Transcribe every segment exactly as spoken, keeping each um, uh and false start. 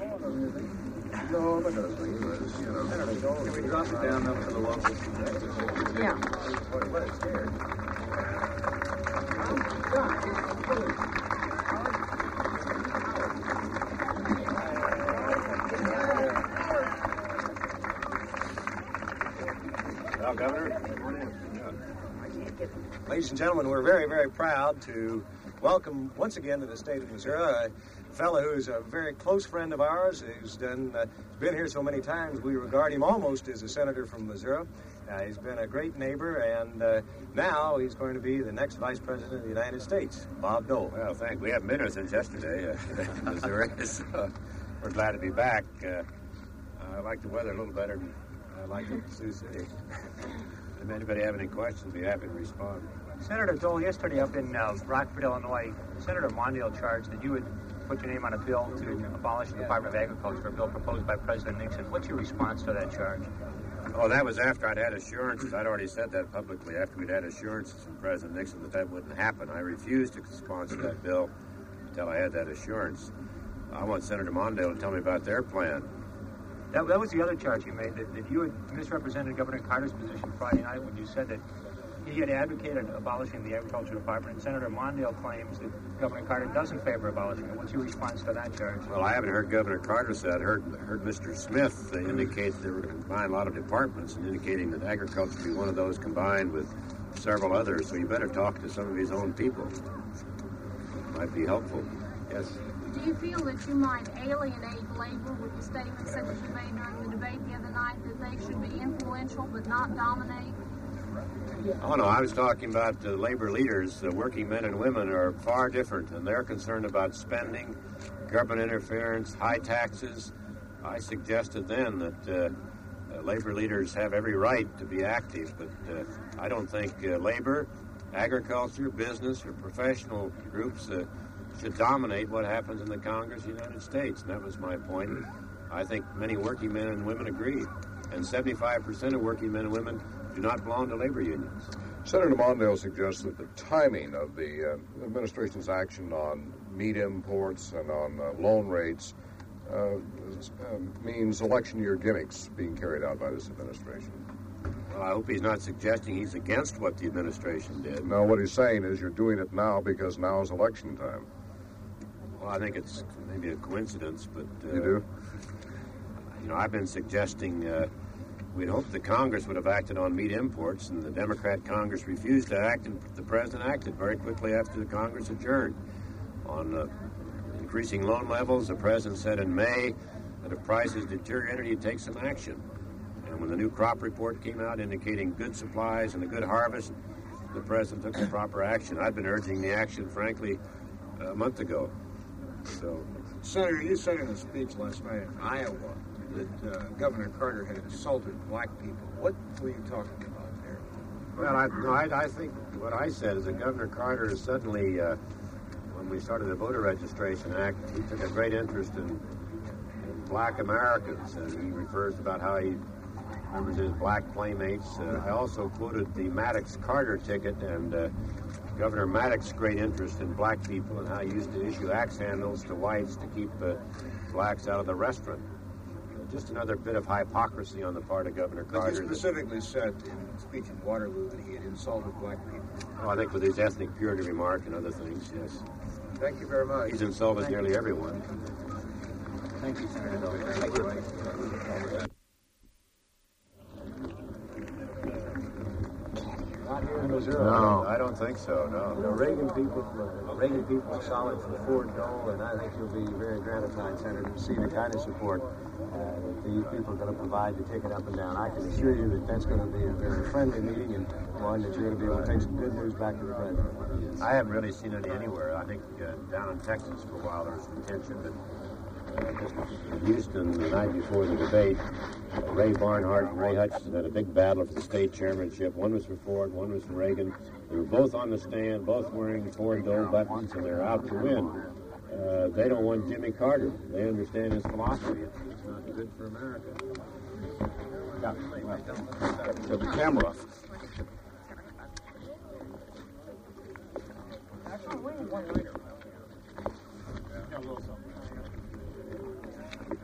No, but it was, you know. Can we drop it down up to the locals? Yeah. Boy, what a scare. Well, Governor. Ladies and gentlemen, we're very, very proud to welcome once again to the state of Missouri a fellow who's a very close friend of ours, who's done, uh, been here so many times we regard him almost as a senator from Missouri. Uh, he's been a great neighbor, and uh, now he's going to be the next vice president of the United States, Bob Dole. Well, thank you. We haven't been here since yesterday uh, in Missouri, so we're glad to be back. Uh, I like the weather a little better than I like it in Sioux City. If anybody have any questions, be happy to respond. Senator Dole, yesterday up in uh, Rockford, Illinois, Senator Mondale charged that you would put your name on a bill to abolish the Department of Agriculture, a bill proposed by President Nixon. What's your response to that charge? Oh, that was after I'd had assurances. I'd already said that publicly, after we'd had assurances from President Nixon that that wouldn't happen. I refused to sponsor that bill until I had that assurance. I want Senator Mondale to tell me about their plan. That, that was the other charge you made, that, that you had misrepresented Governor Carter's position Friday night when you said that he had advocated abolishing the Agriculture Department, and Senator Mondale claims that Governor Carter doesn't favor abolishing it. What's your response to that charge? Well, I haven't heard Governor Carter say. I heard, heard Mister Smith indicate that they were going to combine a lot of departments, and indicating that agriculture would be one of those combined with several others. So you better talk to some of his own people. Might be helpful. Yes? Do you feel that you might alienate labor with the statements that you made during the debate the other night, that they should be influential but not dominate? Oh, no, I was talking about the labor leaders. The working men and women are far different, and they're concerned about spending, government interference, high taxes. I suggested then that uh, uh, labor leaders have every right to be active, but uh, I don't think uh, labor, agriculture, business, or professional groups uh, should dominate what happens in the Congress of the United States, and that was my point. I think many working men and women agree, and seventy-five percent of working men and women do not belong to labor unions. Senator Mondale suggests that the timing of the uh, administration's action on meat imports and on uh, loan rates uh, is, uh, means election year gimmicks being carried out by this administration. Well, I hope he's not suggesting he's against what the administration did. No, what he's saying is you're doing it now because now is election time. Well, I think it's maybe a coincidence, but... Uh, you do? You know, I've been suggesting... Uh, We'd hoped the Congress would have acted on meat imports, and the Democrat Congress refused to act, and the President acted very quickly after the Congress adjourned. On uh, increasing loan levels, the President said in May that if prices deteriorated, he'd take some action. And when the new crop report came out indicating good supplies and a good harvest, the President took the proper action. I'd been urging the action, frankly, a month ago. So, Senator, you said in a speech last night in Iowa that uh, Governor Carter had insulted black people. What were you talking about there? Well, I, no, I, I think what I said is that Governor Carter is suddenly, uh, when we started the Voter Registration Act, he took a great interest in, in black Americans, and he refers about how he remembers his black playmates. Uh, I also quoted the Maddox-Carter ticket and uh, Governor Maddox's great interest in black people and how he used to issue axe handles to whites to keep uh, blacks out of the restaurant. Just another bit of hypocrisy on the part of Governor Carter. But he specifically said in speech in Waterloo that he had insulted black people. Oh, I think with his ethnic purity remark and other things, yes. Thank you very much. He's insulted Thank nearly you. everyone. Thank you, Senator Dole. Thank you. Not here in Missouri. No, I don't think so, no. The Reagan people, the Reagan people are solid for Ford Dole, and I think you'll be very gratified, Senator, to see the kind of support uh, that these people are going to provide to take it up and down. I can assure you that that's going to be a very friendly meeting and one that you're going to be able to take some good news back to the president. I haven't really seen any anywhere. I think uh, down in Texas for a while there was some tension, but uh, just in Houston the night before the debate, uh, Ray Barnhart and Ray Hutchinson had a big battle for the state chairmanship. One was for Ford, one was for Reagan. They were both on the stand, both wearing Ford Dole buttons, and they're out to win. Uh, they don't want Jimmy Carter. They understand his philosophy. It's not good for America. Yeah, well, to the camera. Actually, we need one later. Yeah, a little something.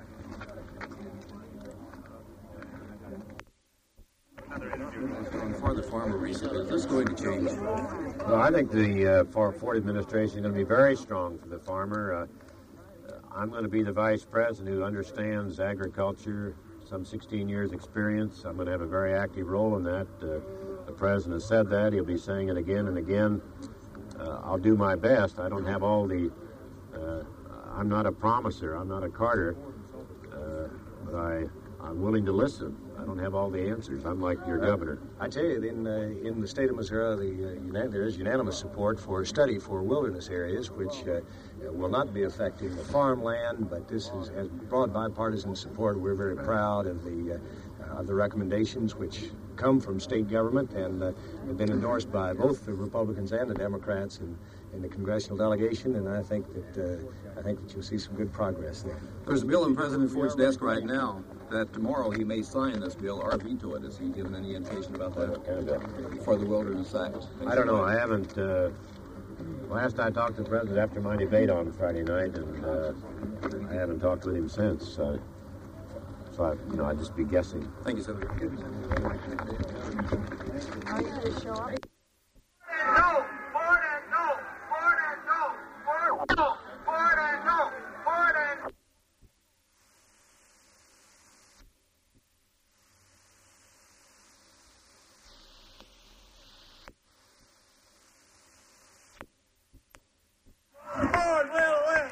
more recently. Is this going to change? Well, I think the uh, Ford administration is going to be very strong for the farmer. Uh, I'm going to be the vice president who understands agriculture, some sixteen years experience. I'm going to have a very active role in that. Uh, the president has said that. He'll be saying it again and again. Uh, I'll do my best. I don't have all the, uh, I'm not a promiser. I'm not a Carter. Uh, but I, I'm willing to listen. I don't have all the answers. I'm like your governor. I tell you, in uh, in the state of Missouri, the, uh, unan- there is unanimous support for study for wilderness areas, which uh, will not be affecting the farmland, but this is, has broad bipartisan support. We're very proud of the uh, of the recommendations which come from state government and uh, have been endorsed by both the Republicans and the Democrats in, in the congressional delegation. And I think that uh, I think that you'll see some good progress there. There's a bill on President Ford's desk right now that tomorrow he may sign this bill or veto it. Has he given any indication about that for the Wilderness Act? I don't know. I haven't. Uh, last I talked to the president after my debate on Friday night, and uh, I haven't talked with him since. Uh, so, I, you know, I'd just be guessing. Thank you, Senator. Are you going to show up? No! Ford and no! Ford and no! Ford no! Ford and no! Ford and Ford will win!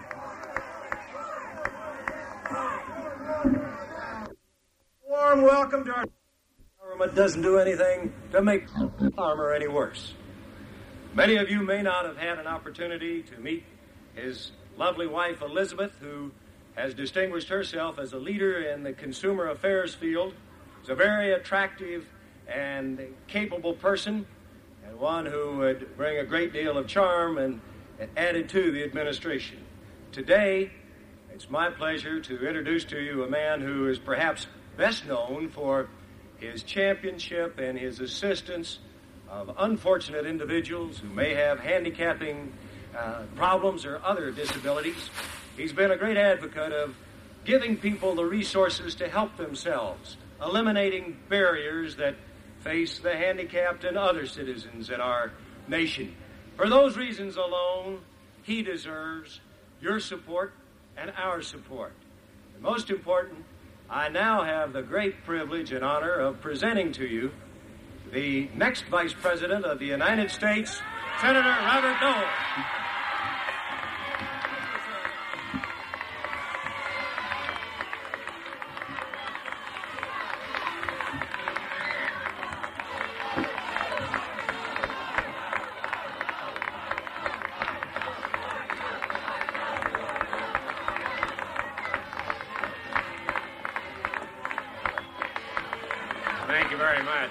Warm welcome to our government. Doesn't do anything to make the farmer any worse. Many of you may not have had an opportunity to meet his lovely wife, Elizabeth, who has distinguished herself as a leader in the consumer affairs field. She's a very attractive and capable person, and one who would bring a great deal of charm and, and added to the administration. Today, it's my pleasure to introduce to you a man who is perhaps best known for his championship and his assistance of unfortunate individuals who may have handicapping uh, problems or other disabilities. He's been a great advocate of giving people the resources to help themselves, eliminating barriers that face the handicapped and other citizens in our nation. For those reasons alone, he deserves your support and our support. And most important, I now have the great privilege and honor of presenting to you the next Vice President of the United States, Senator Robert Dole. Thank you very much.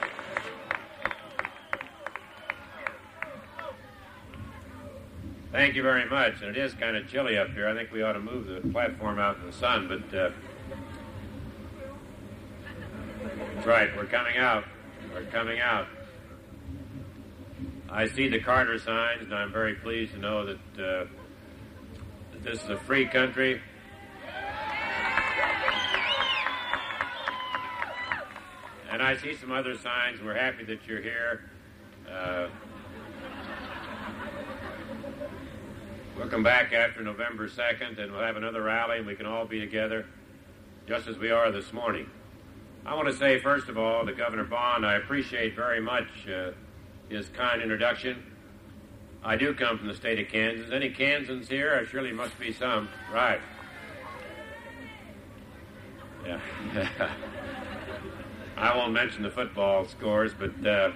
Thank you very much. And it is kind of chilly up here. I think we ought to move the platform out in the sun, but uh, that's right. We're coming out. We're coming out. I see the Carter signs, and I'm very pleased to know that, uh, that this is a free country. And I see some other signs. We're happy that you're here. Uh, we'll come back after November second, and we'll have another rally, and we can all be together, just as we are this morning. I want to say, first of all, to Governor Bond, I appreciate very much uh, his kind introduction. I do come from the state of Kansas. Any Kansans here? There surely must be some. Right. Yeah. I won't mention the football scores, but uh,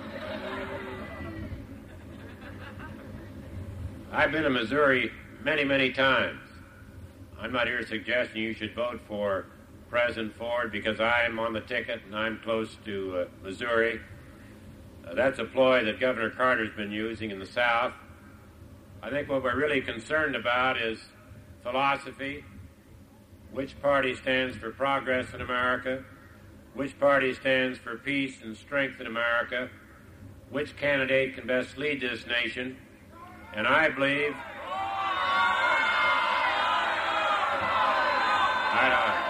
I've been in Missouri many, many times. I'm not here suggesting you should vote for President Ford because I'm on the ticket and I'm close to uh, Missouri. Uh, that's a ploy that Governor Carter's been using in the South. I think what we're really concerned about is philosophy, which party stands for progress in America, which party stands for peace and strength in America, which candidate can best lead this nation. And I believe... I,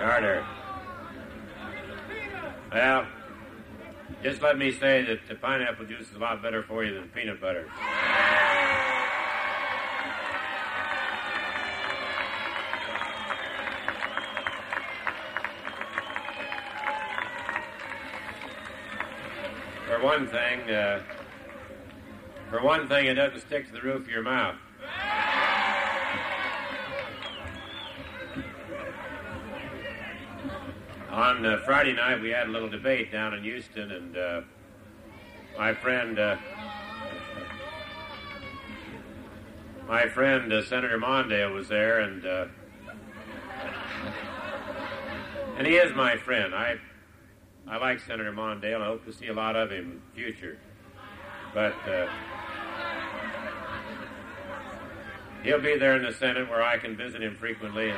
Carter. Well, just let me say that the pineapple juice is a lot better for you than peanut butter. For one thing, uh, for one thing, it doesn't stick to the roof of your mouth. On uh, Friday night, we had a little debate down in Houston, and uh, my friend, uh, my friend uh, Senator Mondale was there, and uh, and he is my friend. I I like Senator Mondale. I hope to see a lot of him in the future, but uh, he'll be there in the Senate where I can visit him frequently.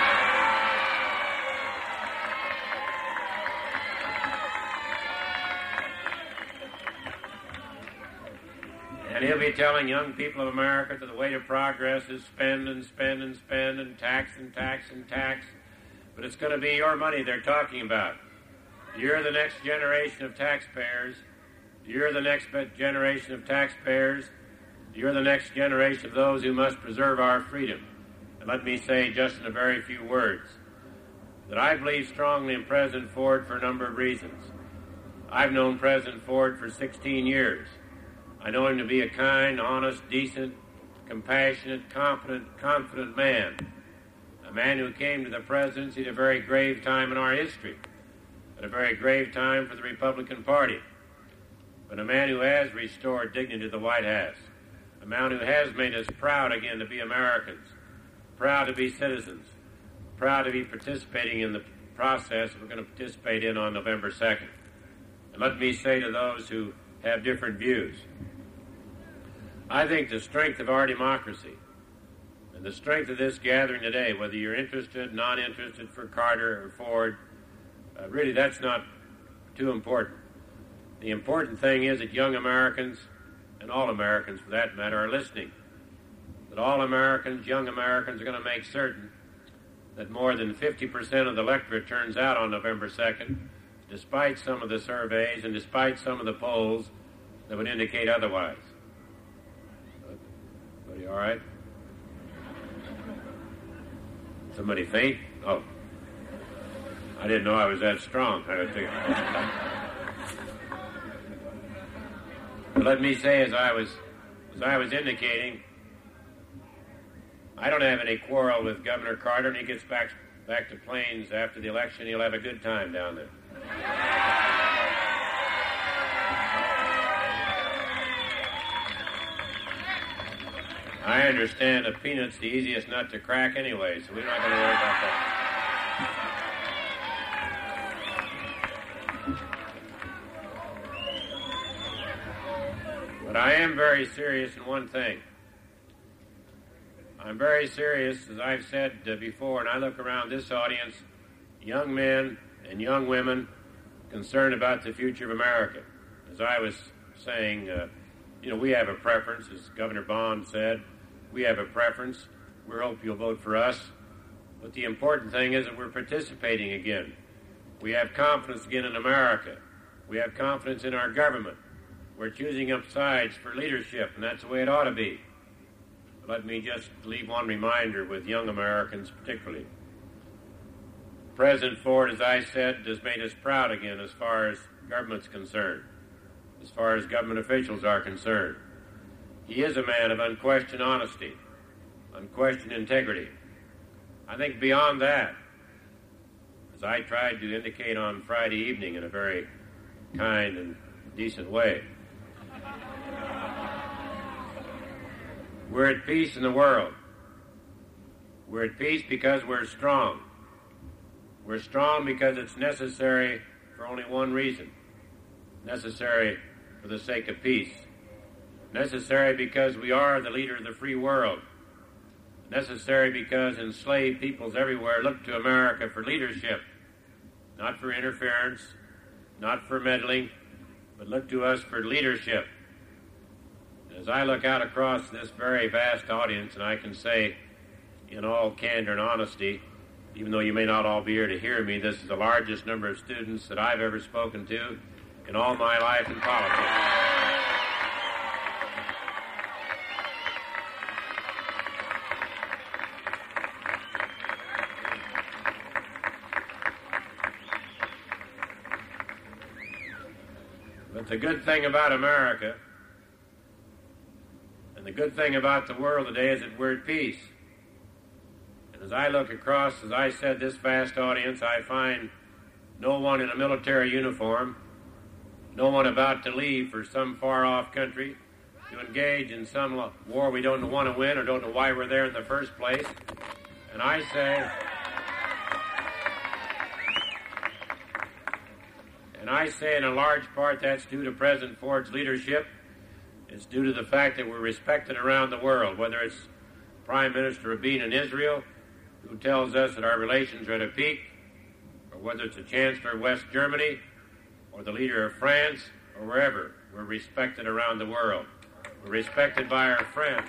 And he'll be telling young people of America that the way to progress is spend and spend and spend and tax and tax and tax. But it's going to be your money they're talking about. You're the next generation of taxpayers. You're the next generation of taxpayers. You're the next generation of those who must preserve our freedom. And let me say just in a very few words that I believe strongly in President Ford for a number of reasons. I've known President Ford for sixteen years. I know him to be a kind, honest, decent, compassionate, confident, confident man. A man who came to the presidency at a very grave time in our history, at a very grave time for the Republican Party. But a man who has restored dignity to the White House. A man who has made us proud again to be Americans, proud to be citizens, proud to be participating in the process we're going to participate in on November second. And let me say to those who have different views, I think the strength of our democracy and the strength of this gathering today, whether you're interested, not interested for Carter or Ford, uh, really that's not too important. The important thing is that young Americans, and all Americans for that matter, are listening. That all Americans, young Americans, are going to make certain that more than fifty percent of the electorate turns out on November second, despite some of the surveys and despite some of the polls that would indicate otherwise. Everybody all right? Somebody faint? Oh. I didn't know I was that strong. I was thinking. But let me say, as I was, as I was indicating, I don't have any quarrel with Governor Carter, and he gets back back to Plains after the election. He'll have a good time down there. I understand a peanut's the easiest nut to crack anyway, so we're not going to worry about that. But I am very serious in one thing. I'm very serious, as I've said uh, before, and I look around this audience, young men and young women concerned about the future of America. As I was saying, uh, you know, we have a preference, as Governor Bond said. We have a preference. We hope you'll vote for us. But the important thing is that we're participating again. We have confidence again in America. We have confidence in our government. We're choosing up sides for leadership, and that's the way it ought to be. But let me just leave one reminder with young Americans particularly. President Ford, as I said, has made us proud again as far as government's concerned, as far as government officials are concerned. He is a man of unquestioned honesty, unquestioned integrity. I think beyond that, as I tried to indicate on Friday evening in a very kind and decent way, we're at peace in the world. We're at peace because we're strong. We're strong because it's necessary for only one reason. Necessary for the sake of peace. Necessary because we are the leader of the free world. Necessary because enslaved peoples everywhere look to America for leadership, not for interference, not for meddling, but look to us for leadership. As I look out across this very vast audience, and I can say in all candor and honesty even though you may not all be here to hear me, this is the largest number of students that I've ever spoken to in all my life in politics. But the good thing about America and the good thing about the world today is that we're at peace. And as I look across, as I said, this vast audience, I find no one in a military uniform, no one about to leave for some far-off country to engage in some war we don't want to win or don't know why we're there in the first place. And I say... And I say in a large part that's due to President Ford's leadership. It's due to the fact that we're respected around the world, whether it's Prime Minister Rabin in Israel, who tells us that our relations are at a peak, or whether it's the Chancellor of West Germany, or the leader of France, or wherever. We're respected around the world. We're respected by our friends.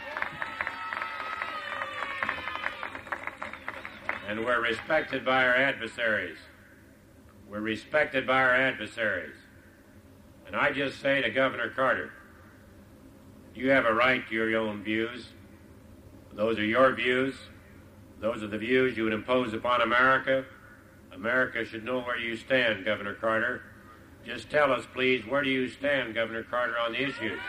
And we're respected by our adversaries. We're respected by our adversaries. And I just say to Governor Carter, you have a right to your own views. Those are your views. Those are the views you would impose upon America. America should know where you stand, Governor Carter. Just tell us, please, where do you stand, Governor Carter, on the issues?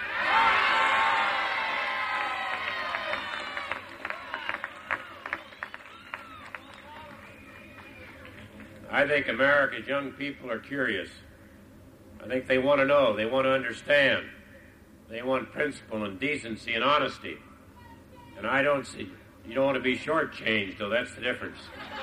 I think America's young people are curious. I think they want to know. They want to understand. They want principle and decency and honesty. And I don't see... You don't want to be shortchanged, though. That's the difference.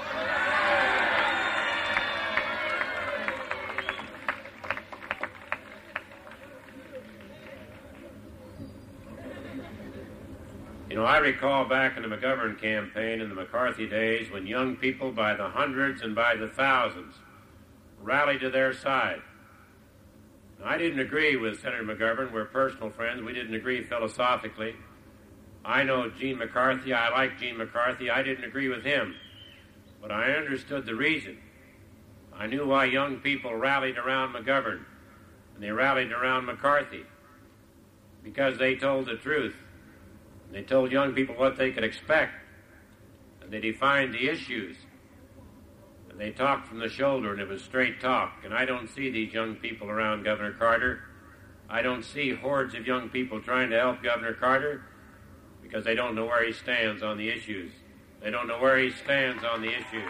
You know, I recall back in the McGovern campaign in the McCarthy days when young people by the hundreds and by the thousands rallied to their side. Now, I didn't agree with Senator McGovern. We're personal friends. We didn't agree philosophically. I know Gene McCarthy. I like Gene McCarthy. I didn't agree with him. But I understood the reason. I knew why young people rallied around McGovern. And they rallied around McCarthy. Because they told the truth. They told young people what they could expect. And they defined the issues. And they talked from the shoulder, and it was straight talk. And I don't see these young people around Governor Carter. I don't see hordes of young people trying to help Governor Carter because they don't know where he stands on the issues. They don't know where he stands on the issues.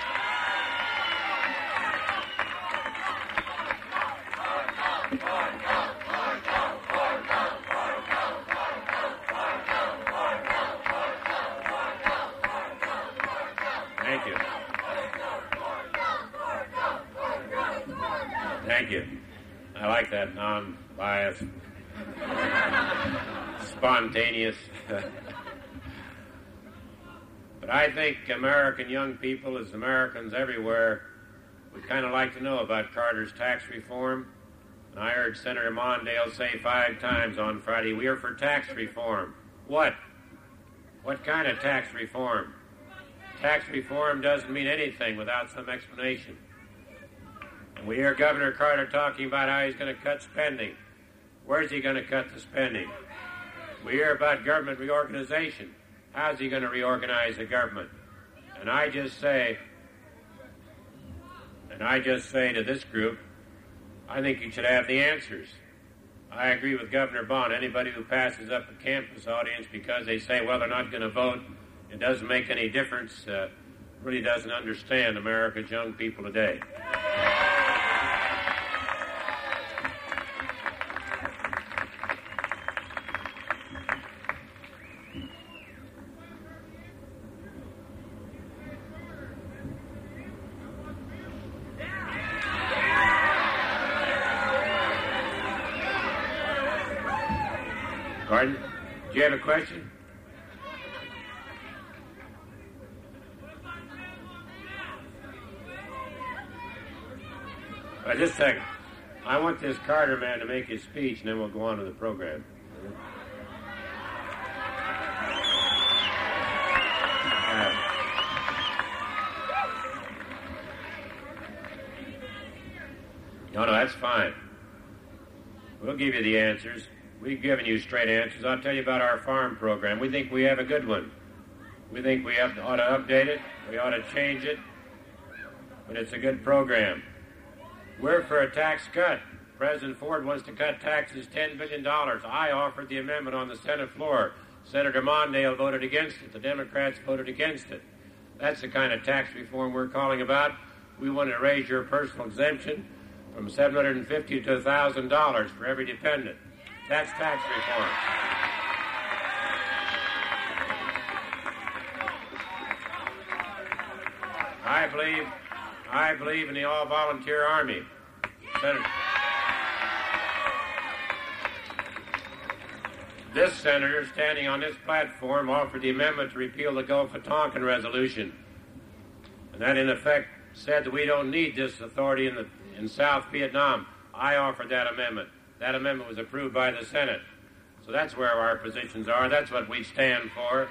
Thank you. Thank you. I like that non-biased, spontaneous. But I think American young people, as Americans everywhere, would kind of like to know about Carter's tax reform. And I heard Senator Mondale say five times on Friday, we are for tax reform. What? What kind of tax reform? Tax reform doesn't mean anything without some explanation. And we hear Governor Carter talking about how he's going to cut spending. Where's he going to cut the spending? We hear about government reorganization. How's he going to reorganize the government? And I just say, and I just say to this group, I think you should have the answers. I agree with Governor Bond. Anybody who passes up a campus audience because they say, well, they're not going to vote, it doesn't make any difference, uh, really doesn't understand America's young people today. Pardon? Do you have a question? Uh, just a second. I want this Carter man to make his speech, and then we'll go on to the program. Uh, No, no, that's fine. We'll give you the answers. We've given you straight answers. I'll tell you about our farm program. We think we have a good one. We think we have, ought to update it. We ought to change it. But it's a good program. We're for a tax cut. President Ford wants to cut taxes ten billion dollars. I offered the amendment on the Senate floor. Senator Mondale voted against it. The Democrats voted against it. That's the kind of tax reform we're calling about. We want to raise your personal exemption from seven hundred fifty dollars to one thousand dollars for every dependent. That's tax reform. I believe, I believe in the all-volunteer Army. Senator. This senator, standing on this platform, offered the amendment to repeal the Gulf of Tonkin resolution. And that, in effect, said that we don't need this authority in, the, in South Vietnam. I offered that amendment. That amendment was approved by the Senate. So that's where our positions are. That's what we stand for.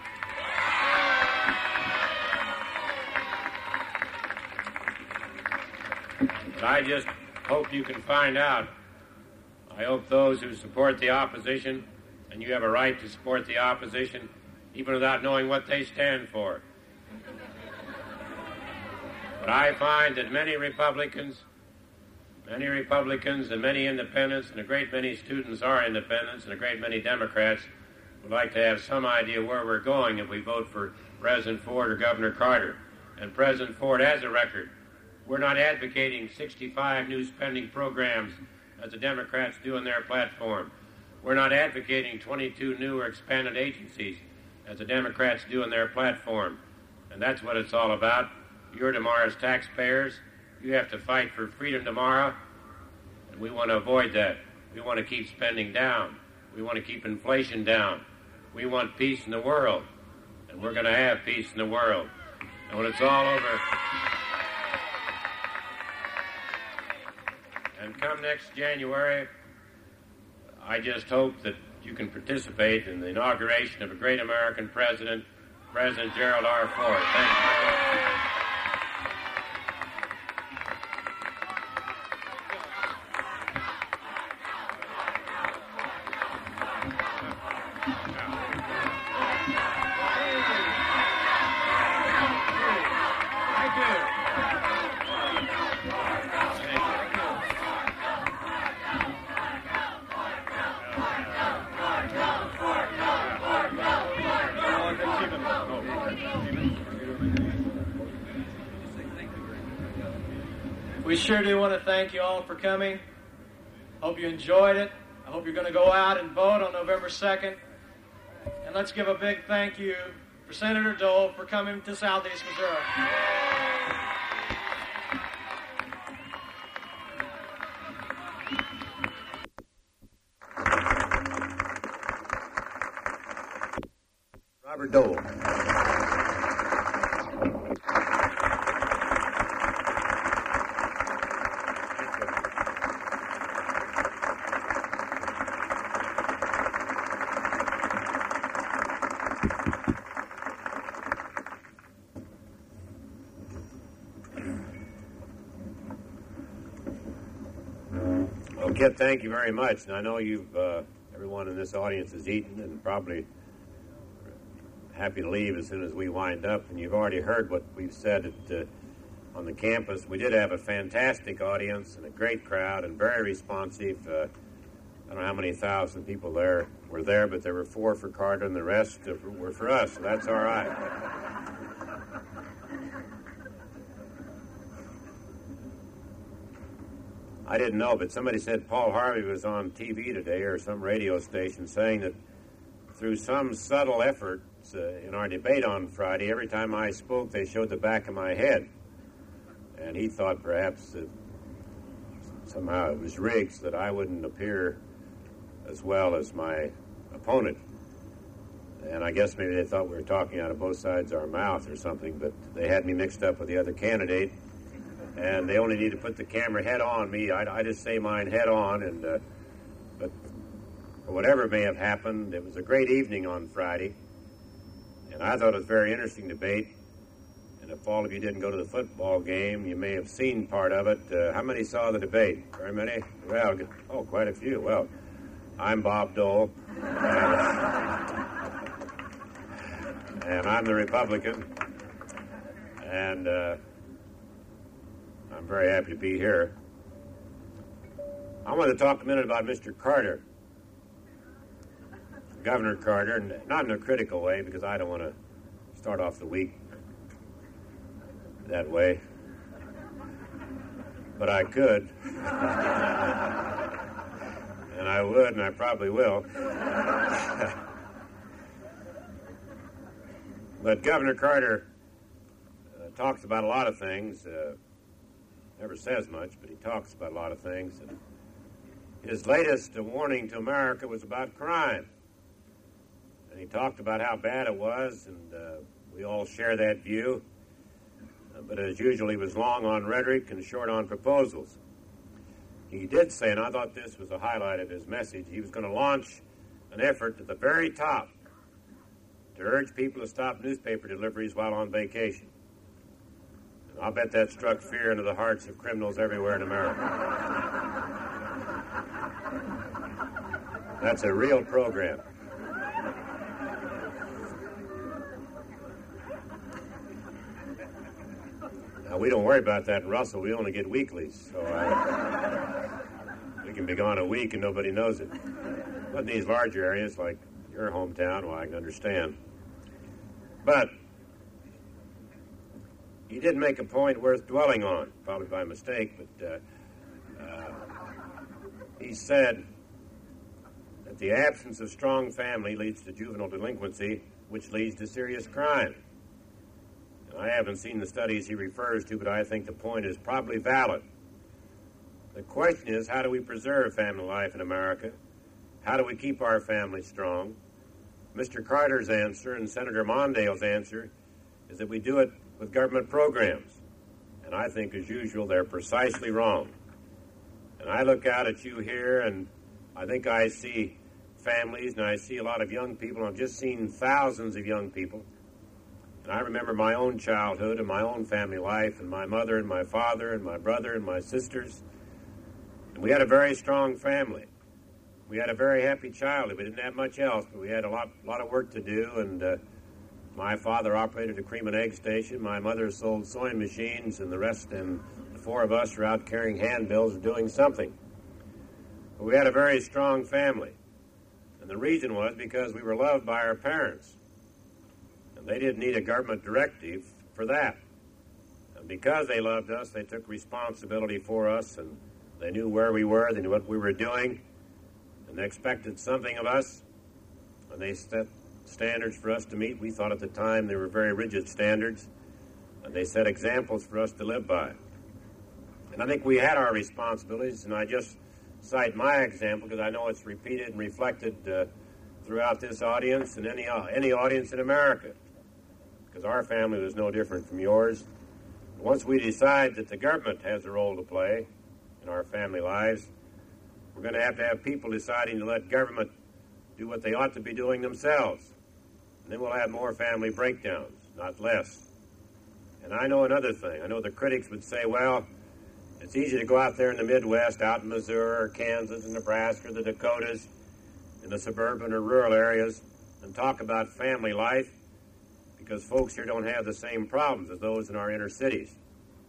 But I just hope you can find out. I hope those who support the opposition, and you have a right to support the opposition, even without knowing what they stand for. But I find that many Republicans, many Republicans and many independents, and a great many students are independents, and a great many Democrats would like to have some idea where we're going if we vote for President Ford or Governor Carter. And President Ford has a record. We're not advocating sixty-five new spending programs as the Democrats do in their platform. We're not advocating twenty-two new or expanded agencies as the Democrats do in their platform. And that's what it's all about. You're tomorrow's taxpayers. You have to fight for freedom tomorrow. And we want to avoid that. We want to keep spending down. We want to keep inflation down. We want peace in the world. And we're going to have peace in the world. And when it's all over, and come next January, I just hope that you can participate in the inauguration of a great American president, President Gerald R. Ford. Thank you. We sure do want to thank you all for coming. Hope you enjoyed it. I hope you're going to go out and vote on November second. And let's give a big thank you for Senator Dole for coming to Southeast Missouri. Robert Dole. Well, Kip, thank you very much. And I know you've, uh, everyone in this audience has eaten and probably happy to leave as soon as we wind up. And you've already heard what we've said at, uh, on the campus. We did have a fantastic audience and a great crowd and very responsive. Uh, I don't know how many thousand people there were there, but there were four for Carter and the rest were for us, so that's all right. I didn't know, but somebody said Paul Harvey was on T V today or some radio station saying that through some subtle efforts uh, in our debate on Friday, every time I spoke, they showed the back of my head. And he thought perhaps that somehow it was rigged so that I wouldn't appear as well as my opponent. And I guess maybe they thought we were talking out of both sides of our mouth or something, but they had me mixed up with the other candidate. And they only need to put the camera head on me. I, I just say mine head on. And uh, but for whatever may have happened, it was a great evening on Friday. And I thought it was a very interesting debate. And if all of you didn't go to the football game, you may have seen part of it. Uh, how many saw the debate? Very many? Well, oh, quite a few. Well, I'm Bob Dole, and, and I'm the Republican, and uh, I'm very happy to be here. I want to talk a minute about Mister Carter, Governor Carter, and not in a critical way, because I don't want to start off the week that way, but I could, and I would, and I probably will. But Governor Carter uh, talks about a lot of things, uh, never says much, but he talks about a lot of things. And his latest uh, warning to America was about crime, and he talked about how bad it was, and uh, we all share that view. But as usual, he was long on rhetoric and short on proposals. He did say, and I thought this was a highlight of his message, he was going to launch an effort at the very top to urge people to stop newspaper deliveries while on vacation. And I'll bet that struck fear into the hearts of criminals everywhere in America. That's a real program. Now, we don't worry about that in Russell. We only get weeklies, so I, we can be gone a week and nobody knows it. But in these larger areas, like your hometown, well, I can understand. But he did make a point worth dwelling on, probably by mistake, but uh, uh, he said that the absence of strong family leads to juvenile delinquency, which leads to serious crime. I haven't seen the studies he refers to, but I think the point is probably valid. The question is, how do we preserve family life in America? How do we keep our families strong? Mister Carter's answer and Senator Mondale's answer is that we do it with government programs. And I think, as usual, they're precisely wrong. And I look out at you here, and I think I see families, and I see a lot of young people. I've just seen thousands of young people. And I remember my own childhood and my own family life and my mother and my father and my brother and my sisters. And we had a very strong family. We had a very happy childhood. We didn't have much else, but we had a lot, lot of work to do. And uh, my father operated a cream and egg station. My mother sold sewing machines, and the rest, and the four of us were out carrying handbills and doing something. But we had a very strong family. And the reason was because we were loved by our parents. They didn't need a government directive for that. And because they loved us, they took responsibility for us, and they knew where we were, they knew what we were doing, and they expected something of us, and they set standards for us to meet. We thought at the time they were very rigid standards, and they set examples for us to live by. And I think we had our responsibilities, and I just cite my example because I know it's repeated and reflected uh, throughout this audience and any, uh, any audience in America. Because our family was no different from yours. Once we decide that the government has a role to play in our family lives, we're going to have to have people deciding to let government do what they ought to be doing themselves. And then we'll have more family breakdowns, not less. And I know another thing. I know the critics would say, well, it's easy to go out there in the Midwest, out in Missouri, or Kansas, and Nebraska, or the Dakotas, in the suburban or rural areas, and talk about family life, because folks here don't have the same problems as those in our inner cities.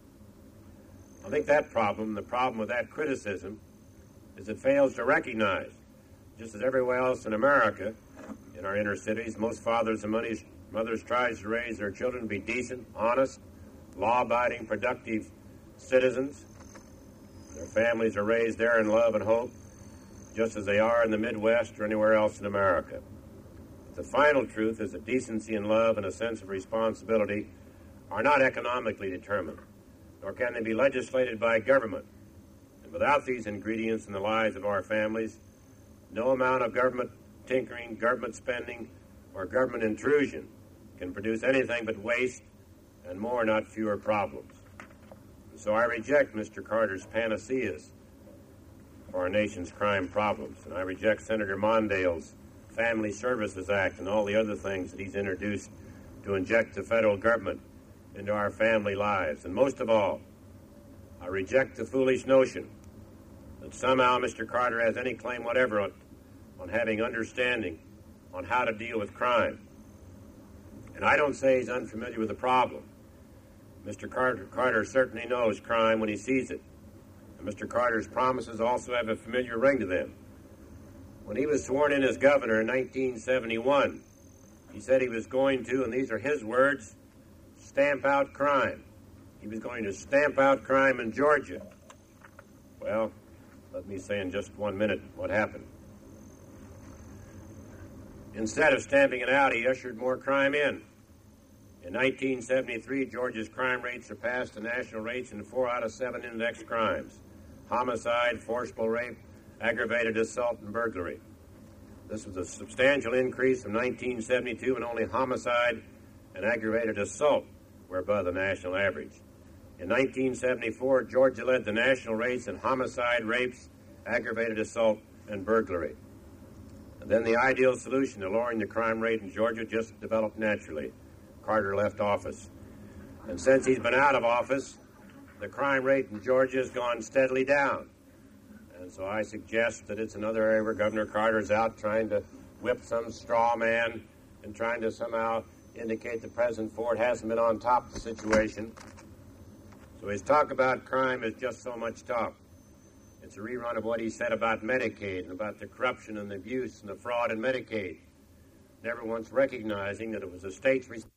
I think that problem, the problem with that criticism, is it fails to recognize, just as everywhere else in America, in our inner cities, most fathers and mothers try to raise their children to be decent, honest, law-abiding, productive citizens. Their families are raised there in love and hope, just as they are in the Midwest or anywhere else in America. The final truth is that decency and love and a sense of responsibility are not economically determined, nor can they be legislated by government. And without these ingredients in the lives of our families, no amount of government tinkering, government spending, or government intrusion can produce anything but waste and more, not fewer, problems. And so I reject Mister Carter's panaceas for our nation's crime problems, and I reject Senator Mondale's Family Services Act and all the other things that he's introduced to inject the federal government into our family lives. And most of all, I reject the foolish notion that somehow Mister Carter has any claim whatever on, on having understanding on how to deal with crime. And I don't say he's unfamiliar with the problem. Mister Carter, Carter certainly knows crime when he sees it. And Mister Carter's promises also have a familiar ring to them. When he was sworn in as governor in nineteen seventy-one, he said he was going to, and these are his words, stamp out crime. He was going to stamp out crime in Georgia. Well, let me say in just one minute what happened. Instead of stamping it out, he ushered more crime in. In nineteen seventy-three, Georgia's crime rate surpassed the national rates in four out of seven index crimes: homicide, forcible rape, aggravated assault, and burglary. This was a substantial increase from nineteen seventy-two, when only homicide and aggravated assault were above the national average. In nineteen seventy-four, Georgia led the national rates in homicide, rapes, aggravated assault, and burglary. And then the ideal solution to lowering the crime rate in Georgia just developed naturally. Carter left office. And since he's been out of office, the crime rate in Georgia has gone steadily down. And so I suggest that it's another area where Governor Carter's out trying to whip some straw man and trying to somehow indicate that President Ford hasn't been on top of the situation. So his talk about crime is just so much talk. It's a rerun of what he said about Medicaid and about the corruption and the abuse and the fraud in Medicaid, never once recognizing that it was the state's responsibility